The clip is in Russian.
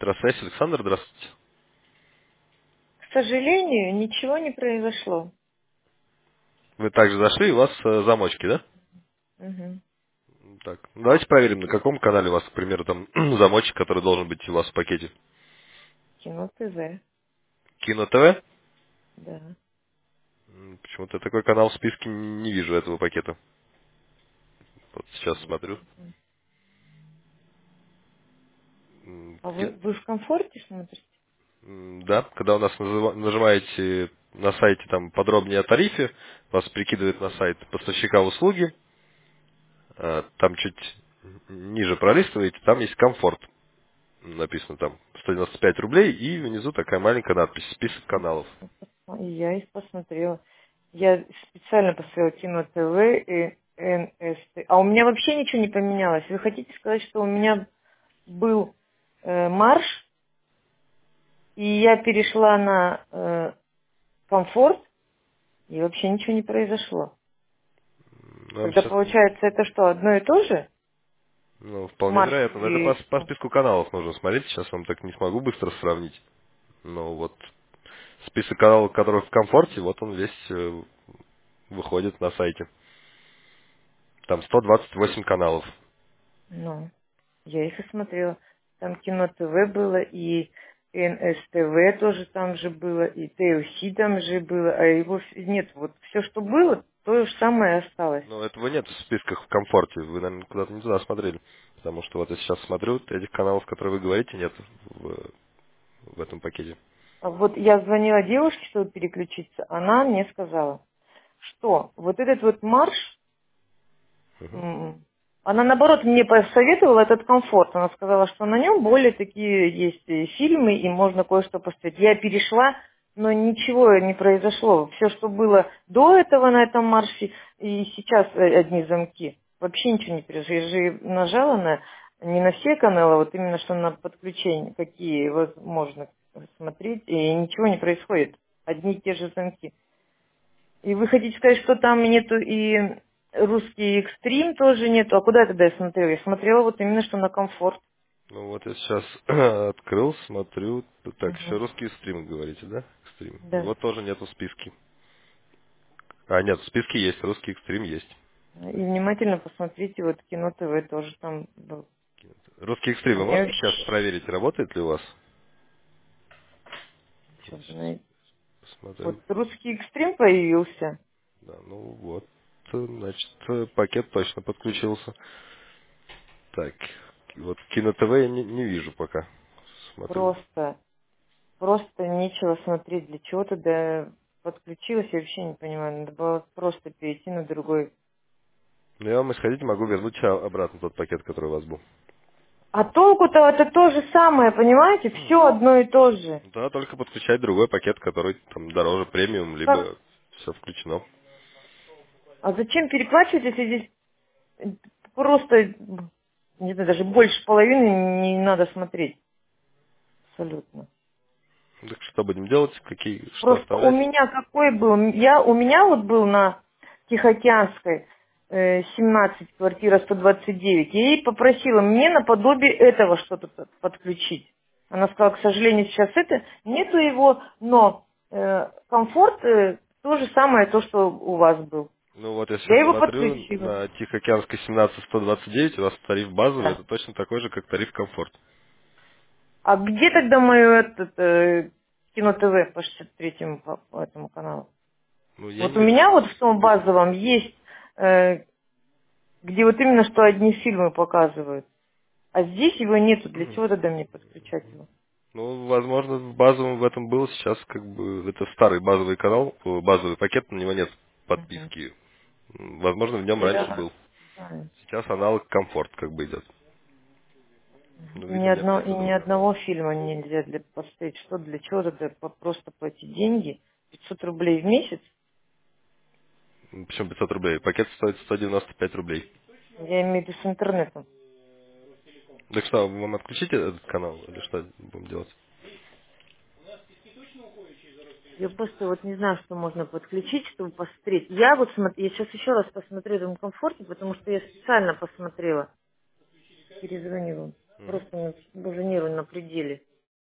Электросвязь. Александр, здравствуйте. К сожалению, ничего не произошло. Вы также зашли, у вас замочки, да? Мгм. Так, ну, давайте проверим, на каком канале у вас, к примеру, там замочек, который должен быть у вас в пакете. Кино ТВ, Кино ТВ? да. Почему-то такой канал в списке не вижу этого пакета. Вот сейчас смотрю. А вы в комфорте смотрите? Да, когда у нас нажимаете на сайте там подробнее о тарифе, вас прикидывает на сайт поставщика услуги, там чуть ниже пролистываете, там есть комфорт. Написано там 195 рублей, и внизу такая маленькая надпись «Список каналов». И я их посмотрела. Я специально посмотрела Кино ТВ и НСТ. А у меня вообще ничего не поменялось. Вы хотите сказать, что у меня был марш, и я перешла на комфорт, и вообще ничего не произошло. Нам Тогда сейчас, получается, это что, одно и то же? вполне Марш вероятно, но это и... по списку каналов нужно смотреть, сейчас вам так не смогу быстро сравнить. Но вот список каналов, которые в комфорте, вот он весь выходит на сайте. Там 128 каналов. Ну, я их и смотрела. Там Кино ТВ было, и НСТВ тоже там же было, и ТЛС там же было, а его нет. Вот все, что было, то же самое осталось. Но этого нет в списках в комфорте, вы, наверное, куда-то не туда смотрели. Потому что вот я сейчас смотрю, этих каналов, которые вы говорите, нет в этом пакете. А вот я звонила девушке, чтобы переключиться, она мне сказала, что вот этот вот марш, Мгм. м, она, наоборот, мне посоветовала этот комфорт. Она сказала, что на нем более такие есть фильмы, и можно кое-что посмотреть. Я перешла, но ничего не произошло. Все, что было до этого на этом марше, и сейчас одни замки. Вообще ничего не произошло. Я же нажала не на все каналы, а вот именно что на подключение, какие возможно смотреть, и ничего не происходит. Одни и те же замки. И вы хотите сказать, что там нету и русский экстрим тоже нету? А куда я тогда я смотрела? Я смотрела вот именно что на комфорт. Ну вот я сейчас открыл, смотрю. Так, еще Мгм. русский стрим, говорите, да? Стрим. Да. Его тоже нету в списке. А, нет, в списке есть, русский экстрим есть. И внимательно посмотрите, вот Кино ТВ тоже там был. Русский экстрим, У вы меня можете сейчас вообще, проверить, работает ли у вас? Вот сейчас, сейчас вот посмотрю. русский экстрим появился. Да, ну вот, значит, пакет точно подключился. Так, вот Кино ТВ я не вижу пока. Смотрю. Просто нечего смотреть. Для чего тогда подключилась, я вообще не понимаю. Надо было просто перейти на другой. Но я вам исходить могу вернуть обратно тот пакет, который у вас был. А толку-то это то же самое, понимаете? Все одно и то же. Да, только подключать другой пакет, который там дороже премиум, Как либо все включено. А зачем переплачивать, если здесь просто, не знаю, даже больше половины не надо смотреть? Абсолютно. Так что будем делать? Что Просто у оставлять? меня какой был, у меня вот был на Тихоокеанской 17, квартира 129. Я ей попросила мне наподобие этого что-то подключить. Она сказала, к сожалению, сейчас это, нету его, но комфорт то же самое, то, что у вас был. Ну вот я Я сейчас его смотрю, подключила. на Тихоокеанской 17129 у вас тариф базовый, Да. это точно такой же, как тариф комфорт. А где тогда мое Кино ТВ по 63-му по этому каналу? Ну, я Вот не у вижу. меня вот в том базовом есть, где вот именно что одни фильмы показывают. А здесь его нету. Для чего тогда мне подключать его? Ну, возможно, в базовом в этом был сейчас, как бы, это старый базовый канал, базовый пакет, на него нет Мгм. подписки. Возможно, в нем раньше Я был. знаю. Сейчас аналог комфорт как бы идет. Ну, Ни видимо, нет одно, и просто ни другого. одного фильма нельзя поставить. Что для чего тогда просто платить деньги? 500 рублей в месяц? Почему 500 рублей? Пакет стоит 195 рублей. Я имею в виду с интернетом. Так что, вам отключить этот канал или что будем делать? Я просто вот не знаю, что можно подключить, чтобы посмотреть. Я вот я сейчас еще раз посмотрю в комфорте, потому что я специально посмотрела. Перезвоню вам. Просто уже нервы на пределе.